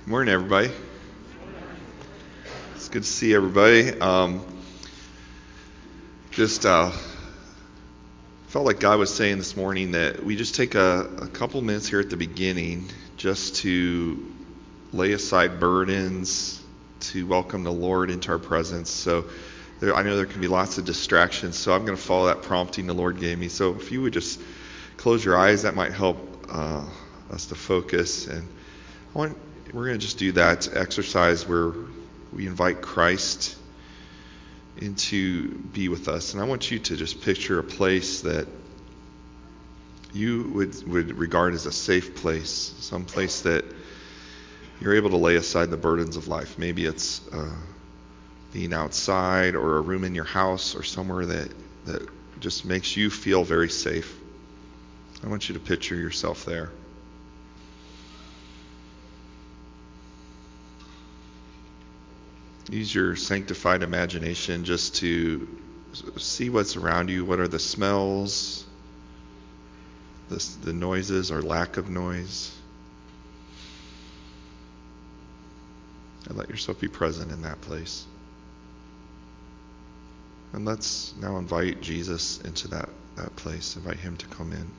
Good morning, everybody. It's good to see everybody. Just felt like God was saying this morning that we just take a couple minutes here at the beginning just to lay aside burdens, to welcome the Lord into our presence. So I know there can be lots of distractions, so I'm going to follow that prompting the Lord gave me. So if you would just close your eyes, that might help us to focus. And we're going to just do that exercise where we invite Christ in to be with us. And I want you to just picture a place that you would regard as a safe place, some place that you're able to lay aside the burdens of life. Maybe it's being outside or a room in your house or somewhere that just makes you feel very safe. I want you to picture yourself there. Use your sanctified imagination just to see what's around you. What are the smells, the noises or lack of noise? And let yourself be present in that place. And let's now invite Jesus into that place. Invite him to come in.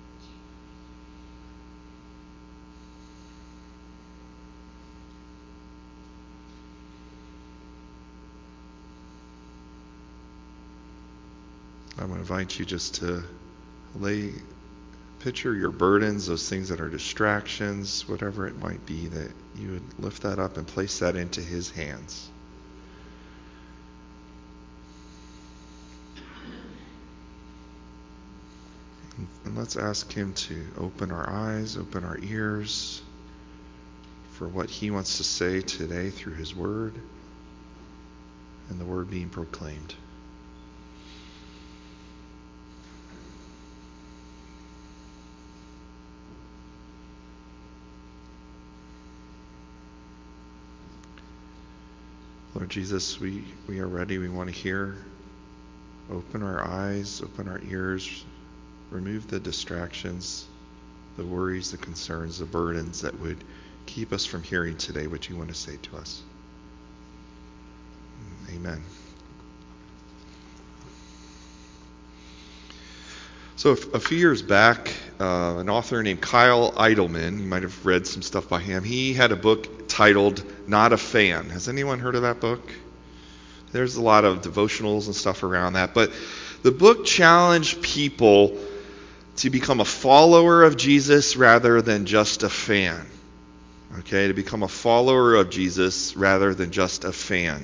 I want to invite you just to picture your burdens, those things that are distractions, whatever it might be, that you would lift that up and place that into his hands. And let's ask him to open our eyes, open our ears for what he wants to say today through his word and the word being proclaimed. Lord Jesus, we are ready. We want to hear. Open our eyes, open our ears, remove the distractions, the worries, the concerns, the burdens that would keep us from hearing today what you want to say to us. Amen. So a few years back, an author named Kyle Idleman, you might have read some stuff by him, he had a book titled Not a Fan. Has anyone heard of that book? There's a lot of devotionals and stuff around that, but the book challenged people to become a follower of Jesus rather than just a fan. Okay, to become a follower of Jesus rather than just a fan.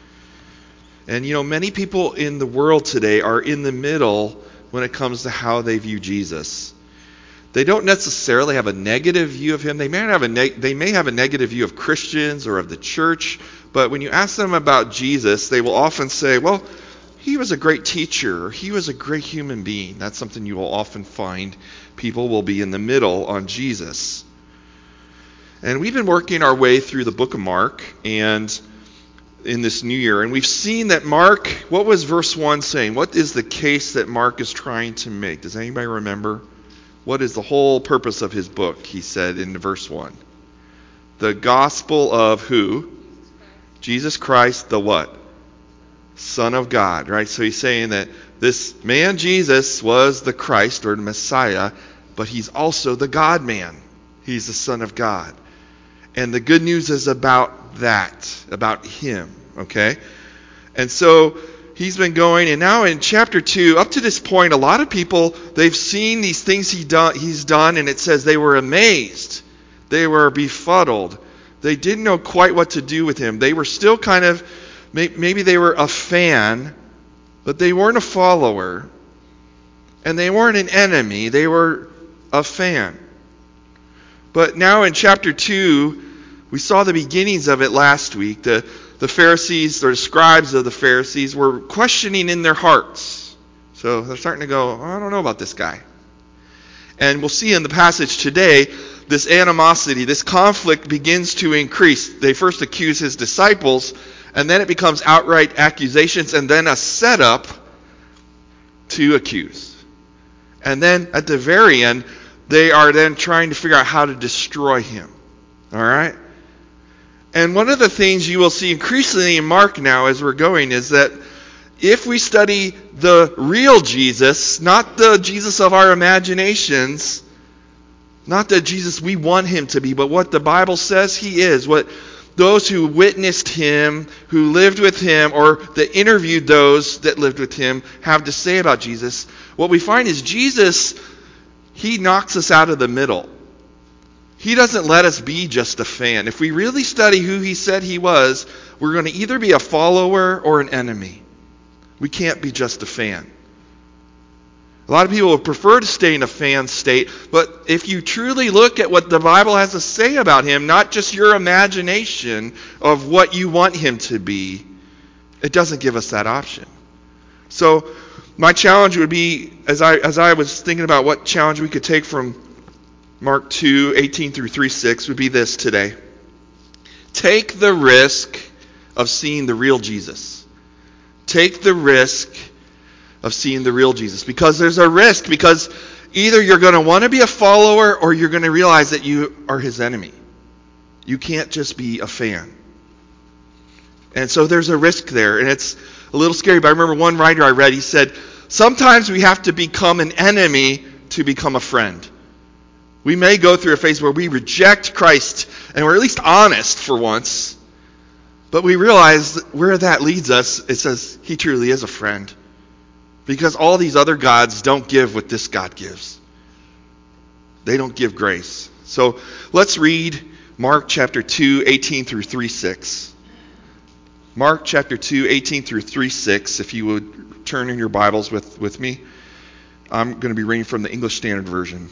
And many people in the world today are in the middle when it comes to how they view Jesus. They don't necessarily have a negative view of him. They may have a negative view of Christians or of the church, but when you ask them about Jesus, they will often say, well, he was a great teacher, or he was a great human being. That's something you will often find. People will be in the middle on Jesus. And we've been working our way through the book of Mark and in this new year, and we've seen that Mark, what was verse 1 saying? What is the case that Mark is trying to make? Does anybody remember? What is the whole purpose of his book? He said in verse 1. The gospel of who? Jesus Christ, the what? Son of God, right? So he's saying that this man Jesus was the Christ or the Messiah, but he's also the God-man. He's the Son of God. And the good news is about that, about him, okay? And so he's been going, and now in chapter 2, up to this point, a lot of people, they've seen these things he's done, and it says they were amazed. They were befuddled. They didn't know quite what to do with him. They were still kind of, maybe they were a fan, but they weren't a follower. And they weren't an enemy. They were a fan. But now in chapter 2, we saw the beginnings of it last week. The Pharisees, or the scribes of the Pharisees, were questioning in their hearts. So they're starting to go, I don't know about this guy. And we'll see in the passage today, this animosity, this conflict begins to increase. They first accuse his disciples, and then it becomes outright accusations, and then a setup to accuse. And then at the very end, they are then trying to figure out how to destroy him. All right? And one of the things you will see increasingly in Mark now as we're going is that if we study the real Jesus, not the Jesus of our imaginations, not the Jesus we want him to be, but what the Bible says he is, what those who witnessed him, who lived with him, or that interviewed those that lived with him have to say about Jesus, what we find is Jesus, he knocks us out of the middle. He doesn't let us be just a fan. If we really study who he said he was, we're going to either be a follower or an enemy. We can't be just a fan. A lot of people would prefer to stay in a fan state, but if you truly look at what the Bible has to say about him, not just your imagination of what you want him to be, it doesn't give us that option. So my challenge would be, as I was thinking about what challenge we could take from Mark 2:18 through 3:6, would be this today. Take the risk of seeing the real Jesus. Take the risk of seeing the real Jesus. Because there's a risk, because either you're going to want to be a follower or you're going to realize that you are his enemy. You can't just be a fan. And so there's a risk there, and it's a little scary. But I remember one writer I read, he said, sometimes we have to become an enemy to become a friend. We may go through a phase where we reject Christ, and we're at least honest for once, but we realize where that leads us, it says he truly is a friend. Because all these other gods don't give what this God gives. They don't give grace. So let's read Mark chapter 2:18 through 3:6. Mark chapter 2:18 through 3:6, if you would turn in your Bibles with me. I'm going to be reading from the English Standard Version.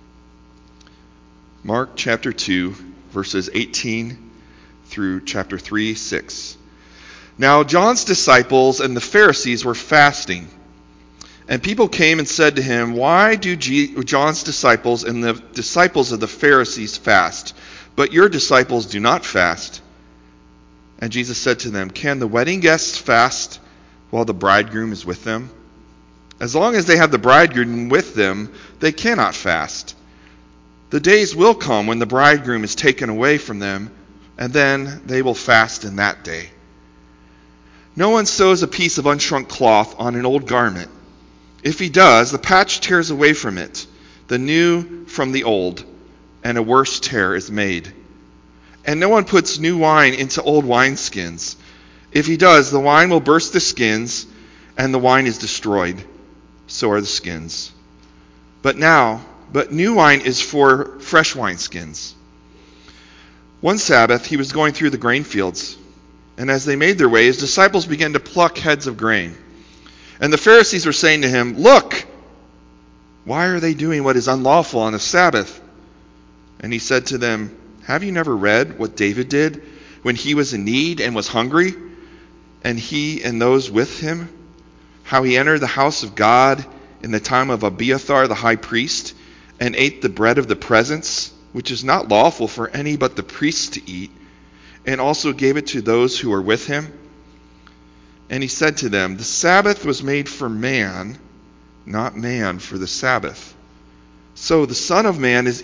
Mark chapter 2, verses 18 through chapter 3:6. Now John's disciples and the Pharisees were fasting. And people came and said to him, why do John's disciples and the disciples of the Pharisees fast, but your disciples do not fast? And Jesus said to them, can the wedding guests fast while the bridegroom is with them? As long as they have the bridegroom with them, they cannot fast. The days will come when the bridegroom is taken away from them, and then they will fast in that day. No one sews a piece of unshrunk cloth on an old garment. If he does, the patch tears away from it, the new from the old, and a worse tear is made. And no one puts new wine into old wineskins. If he does, the wine will burst the skins, and the wine is destroyed. So are the skins. But new wine is for fresh wineskins. One Sabbath, he was going through the grain fields, and as they made their way, his disciples began to pluck heads of grain. And the Pharisees were saying to him, look, why are they doing what is unlawful on the Sabbath? And he said to them, have you never read what David did when he was in need and was hungry, and he and those with him? How he entered the house of God in the time of Abiathar the high priest, and ate the bread of the presence, which is not lawful for any but the priests to eat, and also gave it to those who were with him. And he said to them, the Sabbath was made for man, not man for the Sabbath. So the Son of Man is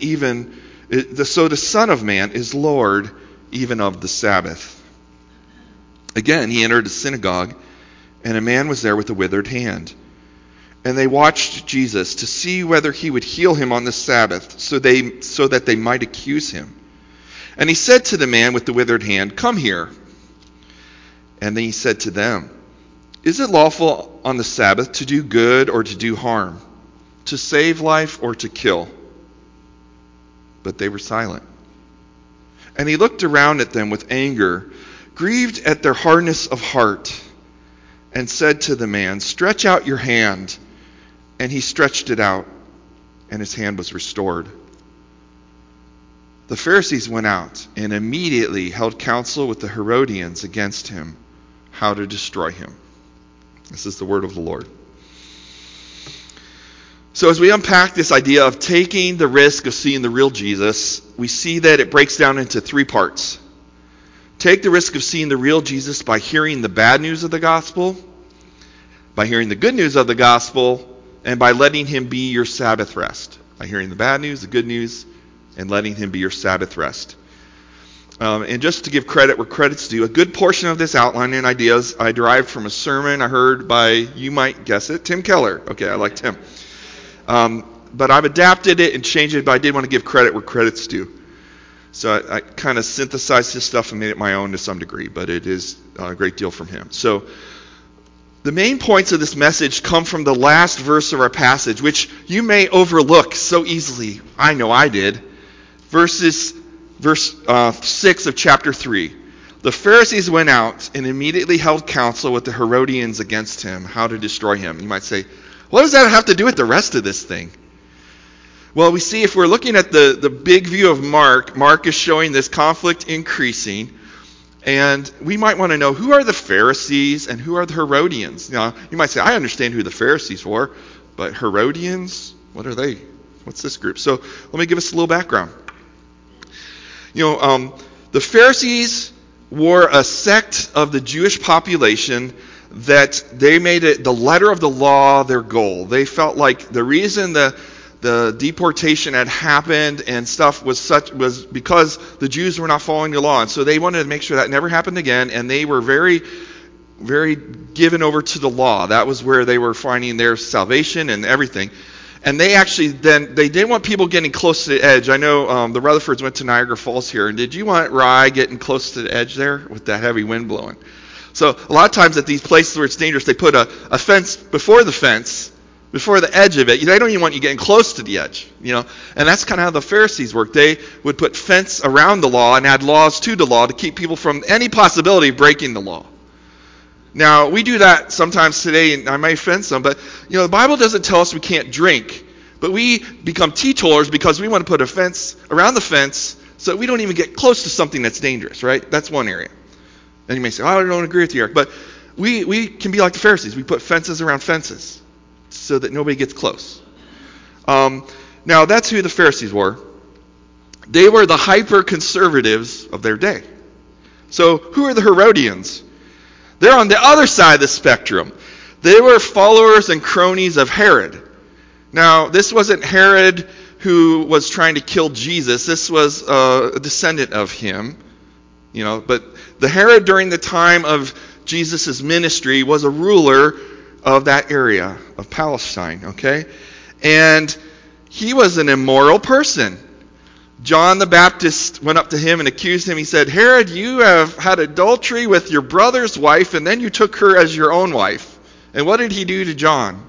Lord even of the Sabbath. Again, he entered a synagogue, and a man was there with a withered hand. And they watched Jesus to see whether he would heal him on the Sabbath, so that they might accuse him. And he said to the man with the withered hand, come here. And then he said to them, is it lawful on the Sabbath to do good or to do harm, to save life or to kill? But they were silent. And he looked around at them with anger, grieved at their hardness of heart, and said to the man, stretch out your hand. And he stretched it out, and his hand was restored. The Pharisees went out and immediately held counsel with the Herodians against him, how to destroy him. This is the word of the Lord. So as we unpack this idea of taking the risk of seeing the real Jesus, we see that it breaks down into three parts. Take the risk of seeing the real Jesus by hearing the bad news of the gospel, by hearing the good news of the gospel, and by letting him be your Sabbath rest. By hearing the bad news, the good news, and letting him be your Sabbath rest. And just to give credit where credit's due, a good portion of this outline and ideas I derived from a sermon I heard by, you might guess it, Tim Keller. Okay, I like Tim. But I've adapted it and changed it, but I did want to give credit where credit's due. So I kind of synthesized his stuff and made it my own to some degree, but it is a great deal from him. So the main points of this message come from the last verse of our passage, which you may overlook so easily. I know I did. Verse 6 of chapter 3. The Pharisees went out and immediately held counsel with the Herodians against him, how to destroy him. You might say, what does that have to do with the rest of this thing? Well, we see if we're looking at the big view of Mark is showing this conflict increasing. And we might want to know, who are the Pharisees and who are the Herodians? Now, you might say, I understand who the Pharisees were, but Herodians, what are they? What's this group? So let me give us a little background. The Pharisees were a sect of the Jewish population that they made it the letter of the law their goal. They felt like the reason the deportation had happened and stuff was because the Jews were not following the law, and so they wanted to make sure that never happened again. And they were very, very given over to the law. That was where they were finding their salvation and everything. And they actually they didn't want people getting close to the edge. I know the Rutherfords went to Niagara Falls here, and did you want Rye getting close to the edge there with that heavy wind blowing? So a lot of times at these places where it's dangerous, they put a fence before the fence, before the edge of it. They don't even want you getting close to the edge, And that's kind of how the Pharisees worked. They would put fence around the law and add laws to the law to keep people from any possibility of breaking the law. Now, we do that sometimes today, and I may offend some, but the Bible doesn't tell us we can't drink, but we become teetotalers because we want to put a fence around the fence so that we don't even get close to something that's dangerous, right? That's one area. And you may say, I don't agree with you, Eric, but we can be like the Pharisees. We put fences around fences so that nobody gets close. Now, that's who the Pharisees were. They were the hyper-conservatives of their day. So who are the Herodians? They're on the other side of the spectrum. They were followers and cronies of Herod. Now, this wasn't Herod who was trying to kill Jesus. This was a descendant of him. But the Herod during the time of Jesus' ministry was a ruler of that area of Palestine, okay? And he was an immoral person. John the Baptist went up to him and accused him. He said, Herod, you have had adultery with your brother's wife, and then you took her as your own wife. And what did he do to John?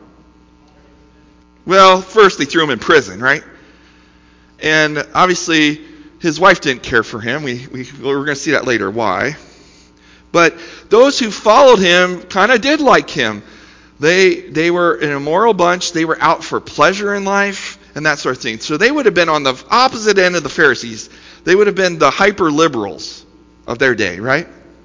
Well, first they threw him in prison, right? And obviously his wife didn't care for him. We're going to see that later, why. But those who followed him kind of did like him. They were an immoral bunch. They were out for pleasure in life and that sort of thing. So they would have been on the opposite end of the Pharisees. They would have been the hyper-liberals of their day, right?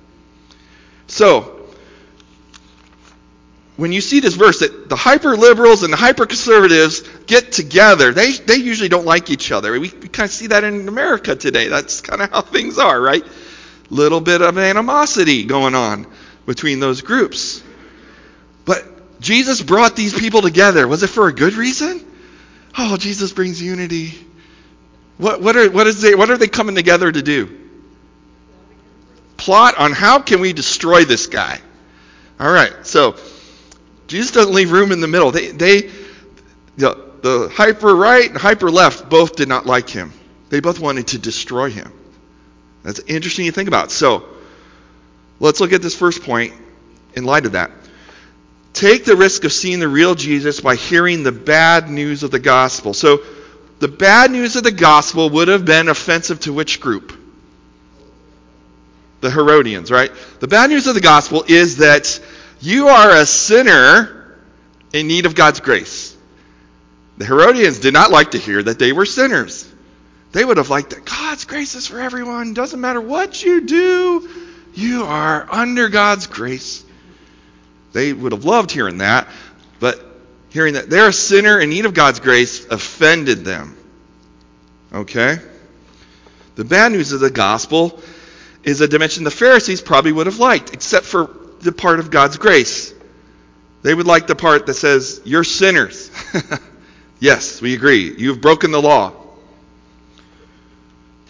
So, when you see this verse that the hyper-liberals and the hyper-conservatives get together, they usually don't like each other. We kind of see that in America today. That's kind of how things are, right? Little bit of animosity going on between those groups. But Jesus brought these people together. Was it for a good reason? Oh, Jesus brings unity. What are they coming together to do? Plot on how can we destroy this guy. All right, so Jesus doesn't leave room in the middle. The hyper right and hyper left both did not like him. They both wanted to destroy him. That's interesting to think about. So let's look at this first point in light of that. Take the risk of seeing the real Jesus by hearing the bad news of the gospel. So the bad news of the gospel would have been offensive to which group? The Herodians, right? The bad news of the gospel is that you are a sinner in need of God's grace. The Herodians did not like to hear that they were sinners. They would have liked that God's grace is for everyone. Doesn't matter what you do, you are under God's grace. They would have loved hearing that, but hearing that they're a sinner in need of God's grace offended them. Okay? The bad news of the gospel is a dimension the Pharisees probably would have liked, except for the part of God's grace. They would like the part that says, you're sinners. Yes, we agree. You've broken the law.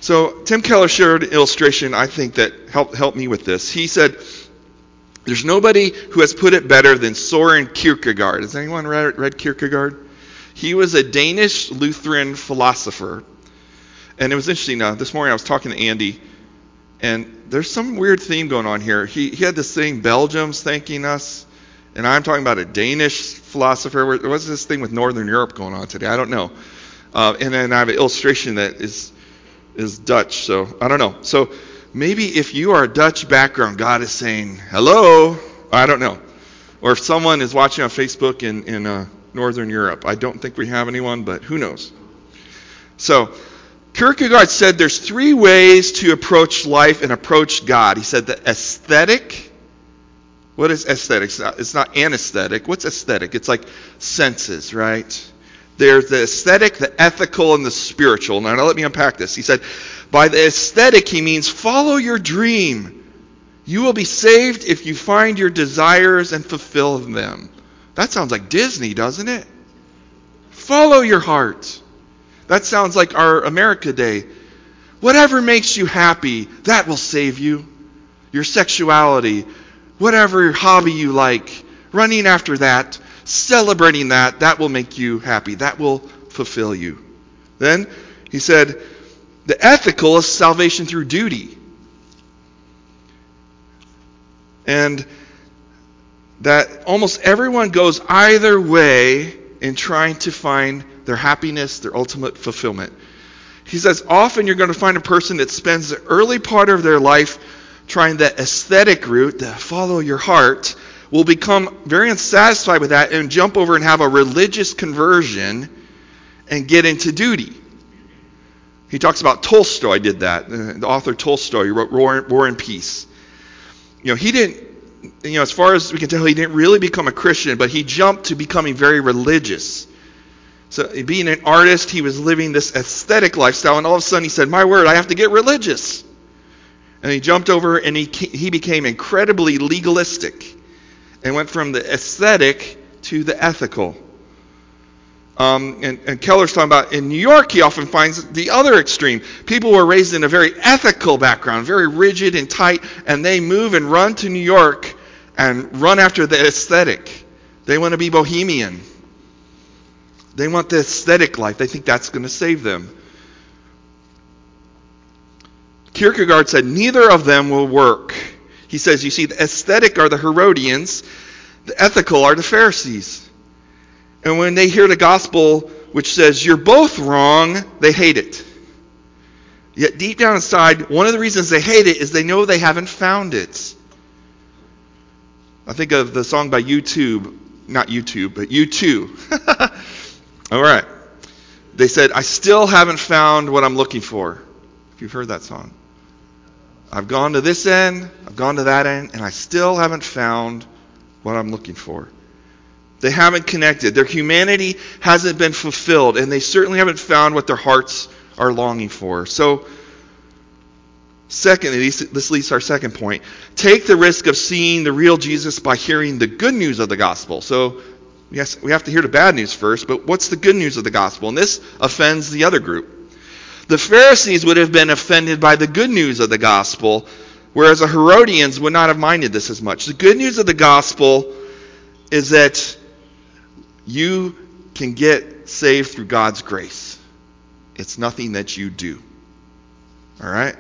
So Tim Keller shared an illustration I think that helped me with this. He said, there's nobody who has put it better than Soren Kierkegaard. Has anyone read Kierkegaard? He was a Danish Lutheran philosopher. And it was interesting. This morning I was talking to Andy, and there's some weird theme going on here. He had this thing, Belgium's thanking us, and I'm talking about a Danish philosopher. What's this thing with Northern Europe going on today? I don't know. And then I have an illustration that is Dutch, so I don't know. So maybe if you are a Dutch background, God is saying, hello, I don't know. Or if someone is watching on Facebook in Northern Europe. I don't think we have anyone, but who knows. So Kierkegaard said there's 3 ways to approach life and approach God. He said the aesthetic. What is aesthetic? It's not anesthetic. What's aesthetic? It's like senses, right? There's the aesthetic, the ethical, and the spiritual. Now let me unpack this. He said, by the aesthetic, he means follow your dream. You will be saved if you find your desires and fulfill them. That sounds like Disney, doesn't it? Follow your heart. That sounds like our America Day. Whatever makes you happy, that will save you. Your sexuality, whatever hobby you like, running after that, celebrating that, that will make you happy. That will fulfill you. Then he said, the ethical is salvation through duty. And that almost everyone goes either way in trying to find their happiness, their ultimate fulfillment. He says often you're going to find a person that spends the early part of their life trying the aesthetic route, the follow your heart, will become very unsatisfied with that and jump over and have a religious conversion and get into duty. He talks about Tolstoy did that. The author Tolstoy, he wrote War and Peace. He didn't, as far as we can tell, he didn't really become a Christian, but he jumped to becoming very religious. So being an artist, he was living this aesthetic lifestyle, and all of a sudden he said, my word, I have to get religious. And he jumped over and he became incredibly legalistic and went from the aesthetic to the ethical. And Keller's talking about in New York, he often finds the other extreme. People were raised in a very ethical background, very rigid and tight, and they move and run to New York and run after the aesthetic. They want to be bohemian. They want the aesthetic life. They think that's going to save them. Kierkegaard said neither of them will work. He says, you see, the aesthetic are the Herodians, the ethical are the Pharisees. And when they hear the gospel which says you're both wrong, they hate it. Yet deep down inside, one of the reasons they hate it is they know they haven't found it. I think of the song by U2, not YouTube, but U2. All right. They said, I still haven't found what I'm looking for. If you've heard that song. I've gone to this end, I've gone to that end, and I still haven't found what I'm looking for. They haven't connected. Their humanity hasn't been fulfilled, and they certainly haven't found what their hearts are longing for. So, secondly, this leads to our second point. Take the risk of seeing the real Jesus by hearing the good news of the gospel. So, yes, we have to hear the bad news first, but what's the good news of the gospel? And this offends the other group. The Pharisees would have been offended by the good news of the gospel, whereas the Herodians would not have minded this as much. The good news of the gospel is that you can get saved through God's grace. It's nothing that you do. All right?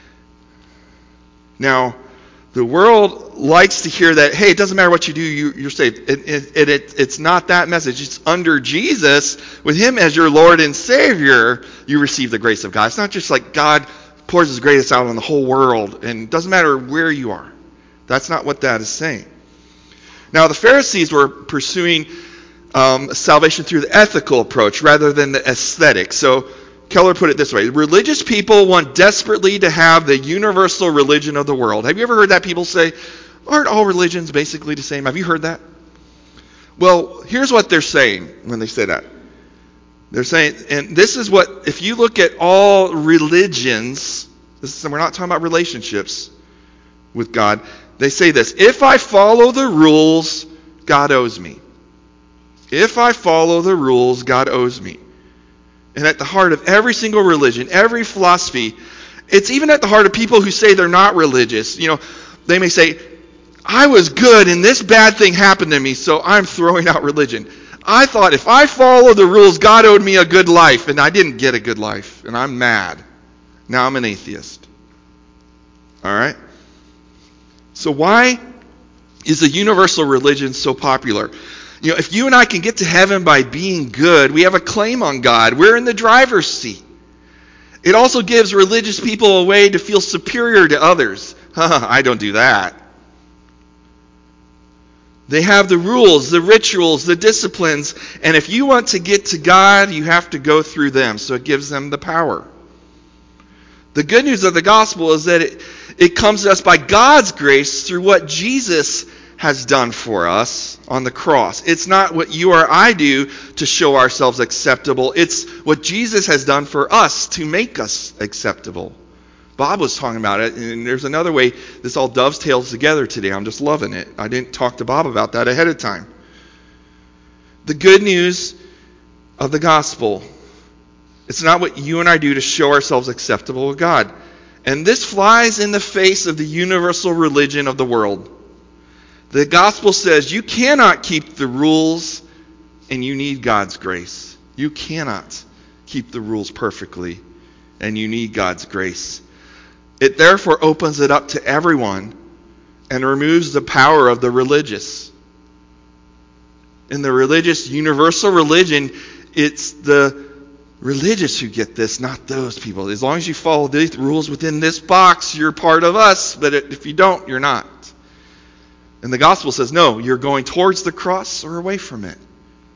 Now, the world likes to hear that, hey, it doesn't matter what you do, you're saved. It's not that message. It's under Jesus, with him as your Lord and Savior, you receive the grace of God. It's not just like God pours his grace out on the whole world, and it doesn't matter where you are. That's not what that is saying. Now, the Pharisees were pursuing salvation through the ethical approach rather than the aesthetic. So Keller put it this way. Religious people want desperately to have the universal religion of the world. Have you ever heard that people say, aren't all religions basically the same? Have you heard that? Well, here's what they're saying when they say that. They're saying, and this is what, if you look at all religions, we're not talking about relationships with God, they say this, if I follow the rules, God owes me. If I follow the rules, God owes me. And at the heart of every single religion, every philosophy, It's even at the heart of people who say they're not religious. They may say, I was good and this bad thing happened to me, so I'm throwing out religion. I thought if I followed the rules, God owed me a good life, and I didn't get a good life, and I'm mad. Now I'm an atheist. All right? So why is a universal religion so popular? If you and I can get to heaven by being good, we have a claim on God. We're in the driver's seat. It also gives religious people a way to feel superior to others. I don't do that. They have the rules, the rituals, the disciplines, and if you want to get to God, you have to go through them, so it gives them the power. The good news of the gospel is that it comes to us by God's grace through what Jesus has done for us on the cross. It's not what you or I do to show ourselves acceptable. It's what Jesus has done for us to make us acceptable. Bob was talking about it, and there's another way this all dovetails together today. I'm just loving it. I didn't talk to Bob about that ahead of time. The good news of the gospel, it's not what you and I do to show ourselves acceptable with God. And this flies in the face of the universal religion of the world. The gospel says you cannot keep the rules and you need God's grace. You cannot keep the rules perfectly and you need God's grace. It therefore opens it up to everyone and removes the power of the religious. In the religious, universal religion, it's the religious who get this, not those people. As long as you follow these rules within this box, you're part of us. But if you don't, you're not. And the gospel says, no, you're going towards the cross or away from it.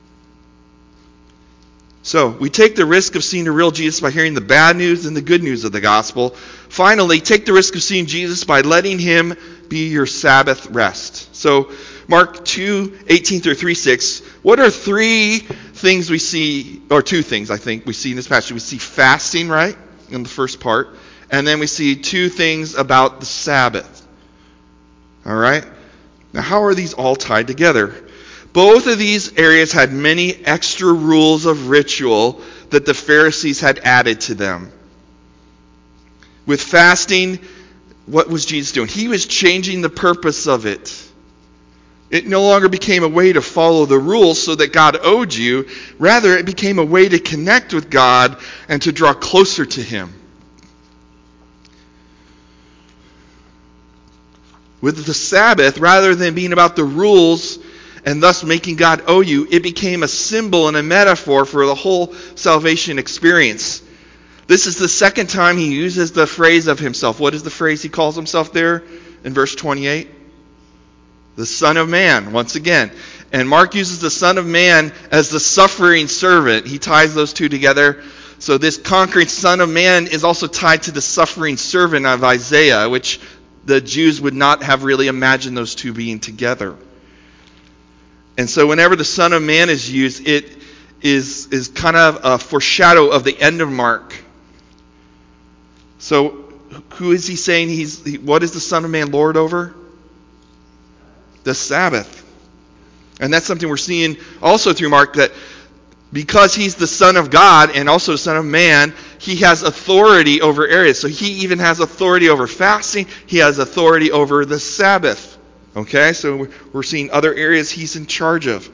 So we take the risk of seeing the real Jesus by hearing the bad news and the good news of the gospel. Finally, take the risk of seeing Jesus by letting him be your Sabbath rest. So Mark 2:18 through 3:6. What are three things we see, or two things I think we see in this passage? We see fasting, right, in the first part. And then we see two things about the Sabbath. All right? Now, how are these all tied together? Both of these areas had many extra rules of ritual that the Pharisees had added to them. With fasting, what was Jesus doing? He was changing the purpose of it. It no longer became a way to follow the rules so that God owed you. Rather, it became a way to connect with God and to draw closer to him. With the Sabbath, rather than being about the rules and thus making God owe you, it became a symbol and a metaphor for the whole salvation experience. This is the second time he uses the phrase of himself. What is the phrase he calls himself there in verse 28? The Son of Man, once again. And Mark uses the Son of Man as the suffering servant. He ties those two together. So this conquering Son of Man is also tied to the suffering servant of Isaiah, which the Jews would not have really imagined those two being together. And so whenever the Son of Man is used, it is kind of a foreshadow of the end of Mark. So who is he saying what is the Son of Man Lord over? The Sabbath. And that's something we're seeing also through Mark, that because he's the Son of God and also the Son of Man, he has authority over areas. So he even has authority over fasting. He has authority over the Sabbath. Okay, so we're seeing other areas he's in charge of.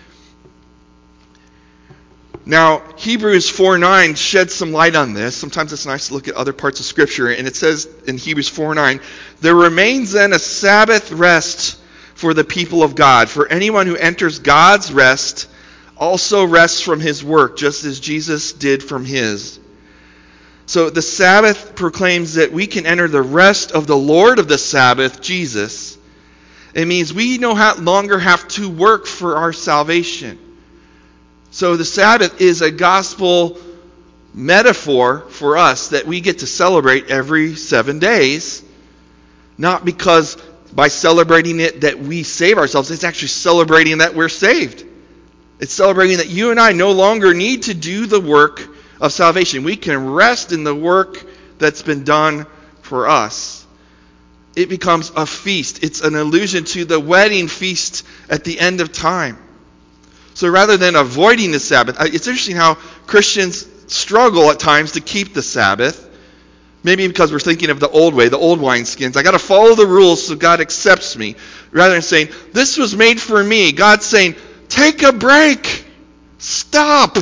Now, Hebrews 4:9 sheds some light on this. Sometimes it's nice to look at other parts of Scripture. And it says in Hebrews 4:9, there remains then a Sabbath rest for the people of God. For anyone who enters God's rest also rests from his work, just as Jesus did from his. So the Sabbath proclaims that we can enter the rest of the Lord of the Sabbath, Jesus. It means we no longer have to work for our salvation. So the Sabbath is a gospel metaphor for us that we get to celebrate every 7 days. Not because by celebrating it that we save ourselves. It's actually celebrating that we're saved. It's celebrating that you and I no longer need to do the work of salvation. We can rest in the work that's been done for us. It becomes a feast. It's an allusion to the wedding feast at the end of time. So rather than avoiding the Sabbath, it's interesting how Christians struggle at times to keep the Sabbath. Maybe because we're thinking of the old way, the old wineskins. I got to follow the rules so God accepts me. Rather than saying, this was made for me. God's saying, take a break. Stop.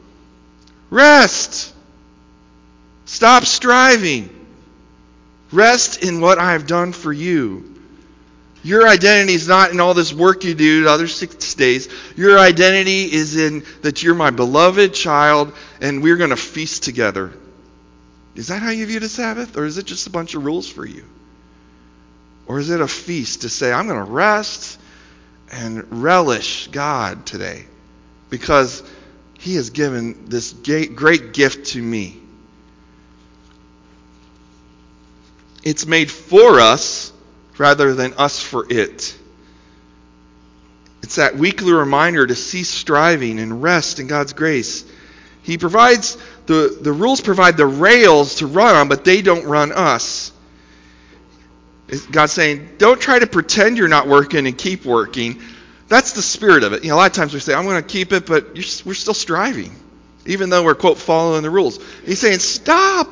Rest. Stop striving. Rest in what I have done for you. Your identity is not in all this work you do the other 6 days. Your identity is in that you're my beloved child and we're going to feast together. Is that how you view the Sabbath? Or is it just a bunch of rules for you? Or is it a feast to say, I'm going to rest and relish God today because He has given this great gift to me. It's made for us rather than us for it. It's that weekly reminder to cease striving and rest in God's grace. He provides, the rules provide the rails to run on, but they don't run us. God's saying, don't try to pretend you're not working and keep working. That's the spirit of it. A lot of times we say, I'm going to keep it, but we're still striving, even though we're, quote, following the rules. He's saying, stop.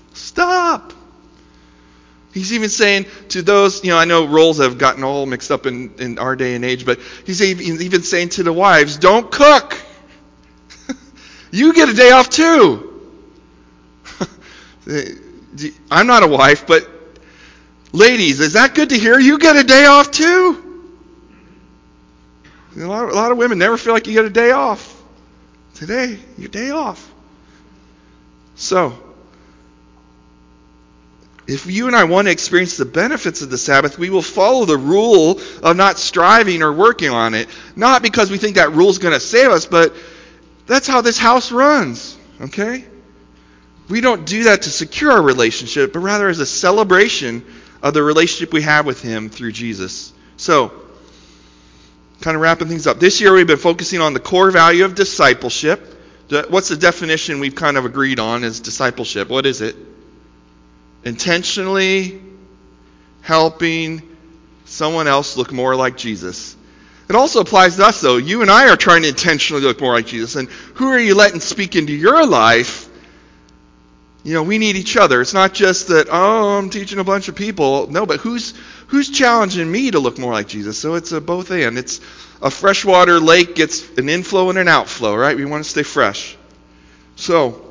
He's even saying to those, I know roles have gotten all mixed up in our day and age, but he's even saying to the wives, don't cook. You get a day off too. I'm not a wife, but ladies, is that good to hear? You get a day off too. A lot of women never feel like you get a day off. Today, your day off. So, if you and I want to experience the benefits of the Sabbath, we will follow the rule of not striving or working on it. Not because we think that rule is going to save us, but that's how this house runs. Okay? We don't do that to secure our relationship, but rather as a celebration of the relationship we have with Him through Jesus. So, kind of wrapping things up. This year we've been focusing on the core value of discipleship. What's the definition we've kind of agreed on as discipleship? What is it? Intentionally helping someone else look more like Jesus. It also applies to us, though. You and I are trying to intentionally look more like Jesus. And who are you letting speak into your life? We need each other. It's not just that, I'm teaching a bunch of people. No, but who's challenging me to look more like Jesus? So it's a both and. It's a freshwater lake gets an inflow and an outflow, right? We want to stay fresh. So,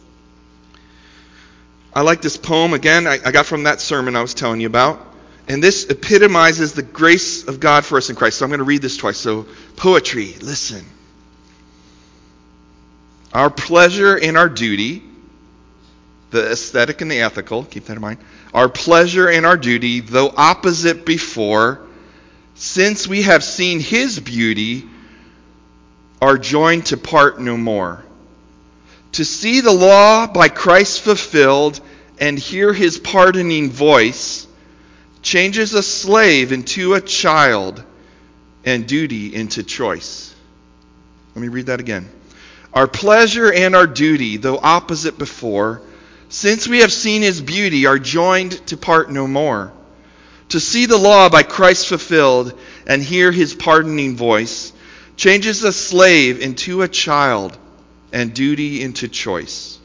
I like this poem, again, I got from that sermon I was telling you about. And this epitomizes the grace of God for us in Christ. So I'm going to read this twice. So, poetry, listen. Our pleasure and our duty, the aesthetic and the ethical, keep that in mind. Our pleasure and our duty, though opposite before, since we have seen His beauty, are joined to part no more. To see the law by Christ fulfilled and hear His pardoning voice changes a slave into a child and duty into choice. Let me read that again. Our pleasure and our duty, though opposite before, since we have seen His beauty, are joined to part no more. To see the law by Christ fulfilled and hear His pardoning voice changes a slave into a child and duty into choice.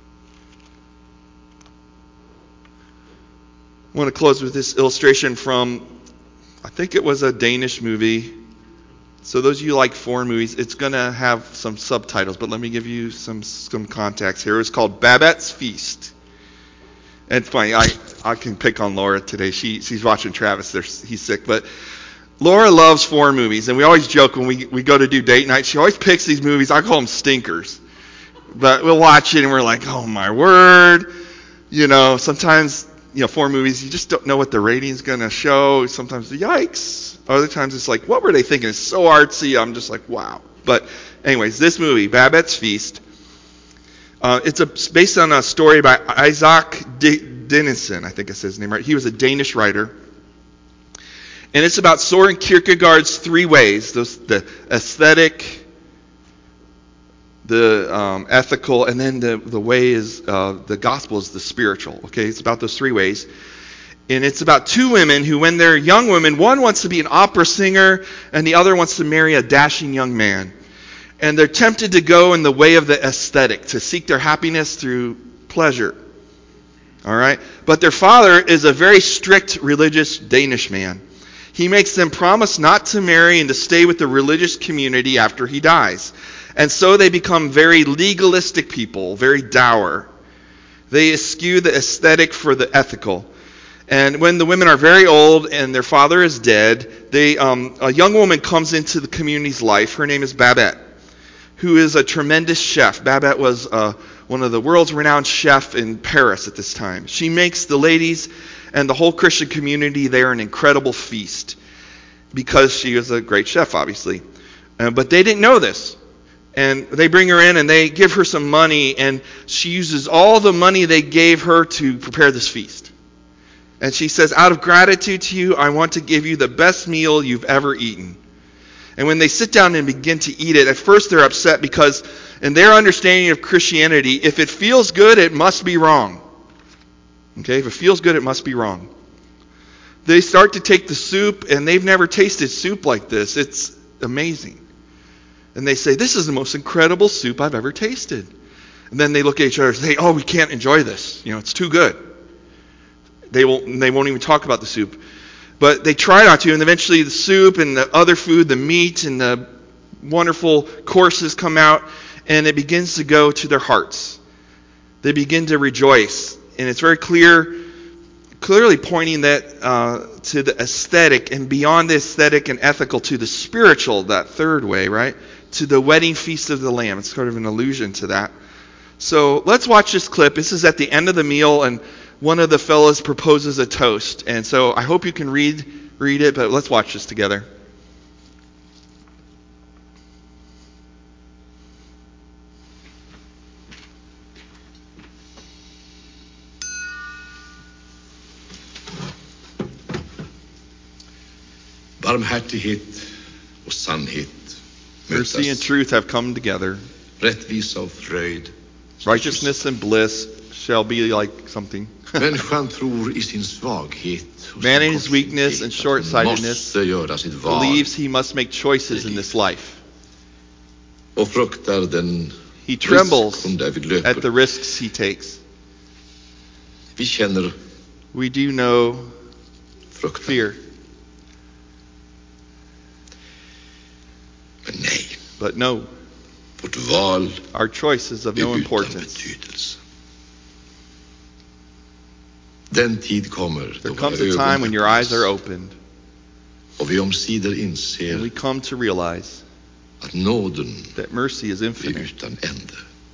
I want to close with this illustration from, I think it was a Danish movie. So those of you who like foreign movies, it's going to have some subtitles, but let me give you some context here. It's called Babette's Feast. And it's funny, I can pick on Laura today. She's watching Travis. He's sick, but Laura loves foreign movies, and we always joke when we go to do date night. She always picks these movies. I call them stinkers. But we'll watch it and we're like, oh my word. Sometimes, foreign movies, you just don't know what the rating's going to show. Sometimes, yikes. Other times it's like, what were they thinking? It's so artsy. I'm just like, wow. But anyways, this movie, Babette's Feast, it's based on a story by Isaac Dinesen, I think I said his name right. He was a Danish writer. And it's about Søren Kierkegaard's three ways, the aesthetic, the ethical, and then the way is, the gospel is the spiritual. Okay, it's about those three ways. And it's about two women who, when they're young women, one wants to be an opera singer and the other wants to marry a dashing young man. And they're tempted to go in the way of the aesthetic, to seek their happiness through pleasure. All right? But their father is a very strict religious Danish man. He makes them promise not to marry and to stay with the religious community after he dies. And so they become very legalistic people, very dour. They eschew the aesthetic for the ethical. And when the women are very old and their father is dead, a young woman comes into the community's life. Her name is Babette, who is a tremendous chef. Babette was one of the world's renowned chefs in Paris at this time. She makes the ladies and the whole Christian community there an incredible feast because she was a great chef, obviously. But they didn't know this. And they bring her in and they give her some money, and she uses all the money they gave her to prepare this feast. And she says, out of gratitude to you, I want to give you the best meal you've ever eaten. And when they sit down and begin to eat it, at first they're upset because in their understanding of Christianity, if it feels good, it must be wrong. Okay, if it feels good, it must be wrong. They start to take the soup, and they've never tasted soup like this. It's amazing. And they say, this is the most incredible soup I've ever tasted. And then they look at each other and say, oh, we can't enjoy this. It's too good. They won't even talk about the soup. But they try not to, and eventually the soup and the other food, the meat and the wonderful courses come out, and it begins to go to their hearts. They begin to rejoice. And it's very clearly pointing that to the aesthetic, and beyond the aesthetic and ethical to the spiritual, that third way, right? To the wedding feast of the Lamb. It's sort of an allusion to that. So let's watch this clip. This is at the end of the meal, and one of the fellows proposes a toast. And so I hope you can read it, but let's watch this together. Barmhärtighet och sannhet Mercy and truth have come together. Rättvisa och fröjd. Righteousness and bliss shall be like something. Människan tror I sin svaghet och Man in sin his weakness and short-sightedness måste göra sitt val believes he must make choices in this life. och fruktar den He trembles risk hon därvid at the löper. risks he takes. Vi känner We do know fruktan. fear, Men nej, but no, vårt val our choice is of är no utan importance. betydelse. Den tid kommer då There våra comes a ögon time when your eyes are öppnas opened och vi omsider and we inser come to realize att nåden that mercy is är infinite. utan ände.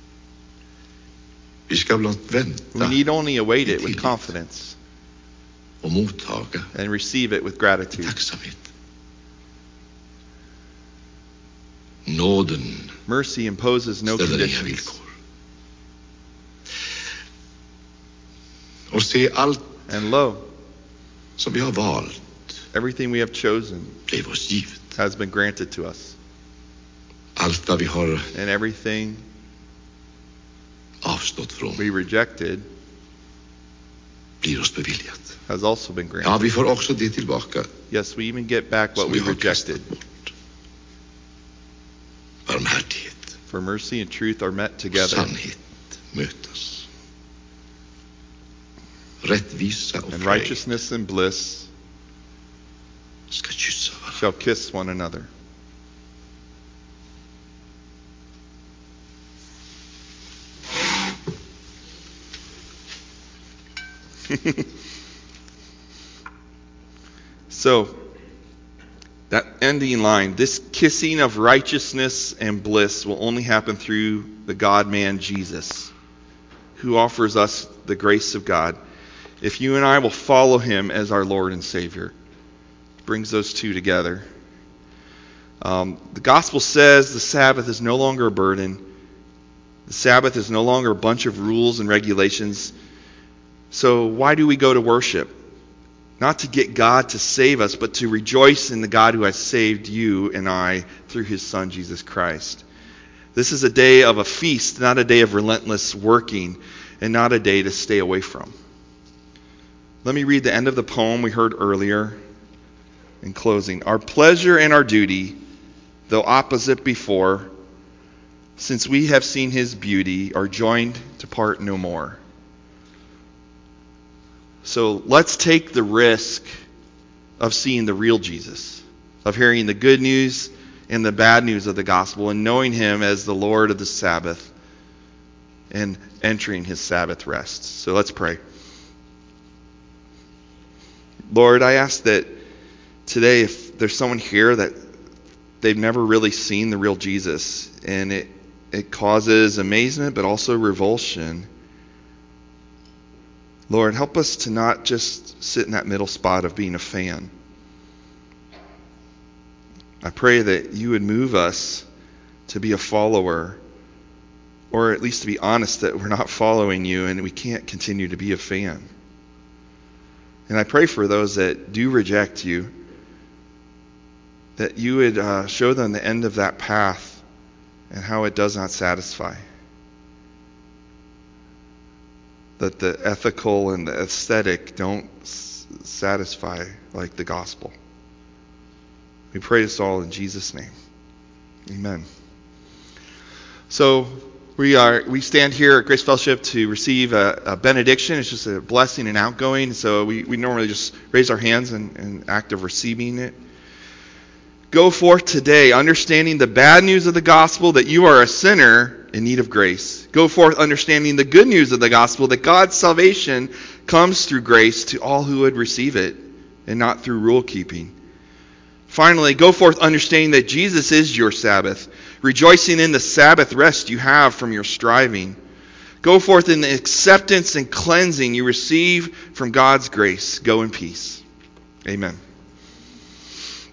Vi ska bland We vänta need only await it with confidence och mottaga and receive it with gratitude. tacksamhet. Nåden Mercy imposes no ställer inga conditions. villkor. Och se, allt And lo, som vi har valt everything we have chosen blev oss givet. has been granted to us. Allt vad vi har And everything avstått från we rejected blir oss beviljat. has also been Ja, granted. vi får också det tillbaka Yes, we even get back what som we vi har kastat rejected. bort. Barmhärtighet For mercy and truth are met och together, sannhet mötas. Rättvisa och and fröjd righteousness and bliss ska kyssa varandra. shall kiss one another. So, that ending line, this kissing of righteousness and bliss will only happen through the God-man Jesus, who offers us the grace of God. If you and I will follow him as our Lord and Savior, it brings those two together. The gospel says the Sabbath is no longer a burden. The Sabbath is no longer a bunch of rules and regulations. So why do we go to worship? Not to get God to save us, but to rejoice in the God who has saved you and I through his Son, Jesus Christ. This is a day of a feast, not a day of relentless working, and not a day to stay away from. Let me read the end of the poem we heard earlier in closing. Our pleasure and our duty, though opposite before, since we have seen his beauty, are joined to part no more. So let's take the risk of seeing the real Jesus, of hearing the good news and the bad news of the gospel, and knowing him as the Lord of the Sabbath and entering his Sabbath rest. So let's pray. Lord, I ask that today, if there's someone here that they've never really seen the real Jesus, and it causes amazement but also revulsion, Lord, help us to not just sit in that middle spot of being a fan. I pray that you would move us to be a follower, or at least to be honest that we're not following you and we can't continue to be a fan. And I pray for those that do reject you, that you would show them the end of that path and how it does not satisfy. That the ethical and the aesthetic don't satisfy like the gospel. We pray this all in Jesus' name. Amen. So we stand here at Grace Fellowship to receive a benediction. It's just a blessing and outgoing. So we normally just raise our hands in act of receiving it. Go forth today, understanding the bad news of the gospel that you are a sinner in need of grace. Go forth understanding the good news of the gospel that God's salvation comes through grace to all who would receive it and not through rule keeping. Finally, go forth understanding that Jesus is your Sabbath, rejoicing in the Sabbath rest you have from your striving. Go forth in the acceptance and cleansing you receive from God's grace. Go in peace. Amen.